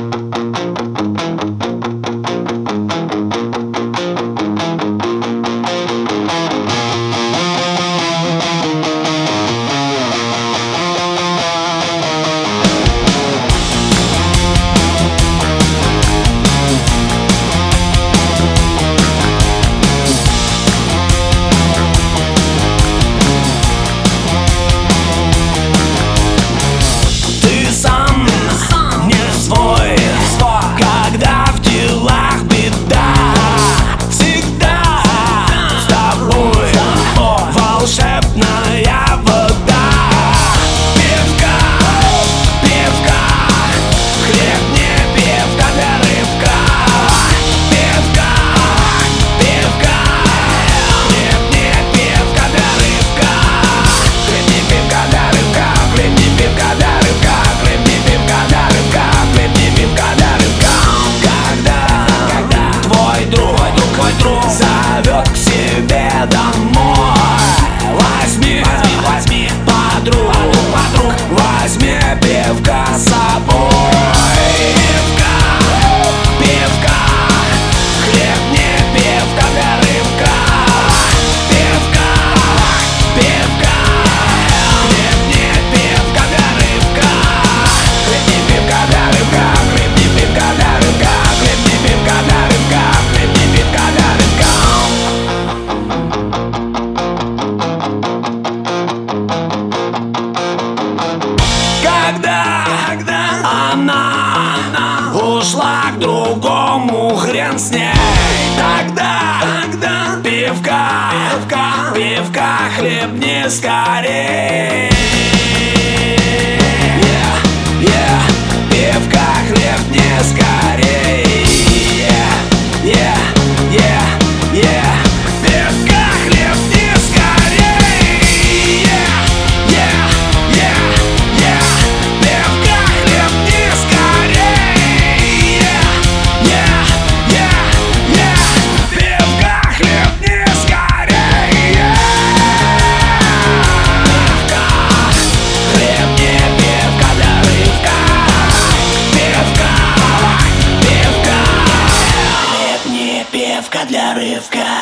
Зовет к себе домой. Возьми подруг, возьми пивка с собой. Пивка, хлеб не пивка для рыбка. Пивка, хлеб не пивка для рыбка. Хлеб не пивка для рыбка, хлеб не пивка для рыбка, хлеб не пивка для рыбка, хлеб не пивка для рыбка. Когда она ушла к другому, хрен с ней. Тогда пивка, хлебни скорей. Пивка, хлебни скорей. Пивка, хлебни скорей. Пивка, хлебни скорей. Пивка, хлебни скорей. Хлеб не пивка для рыбка. Пивка, хлеб не пивка для рыбка.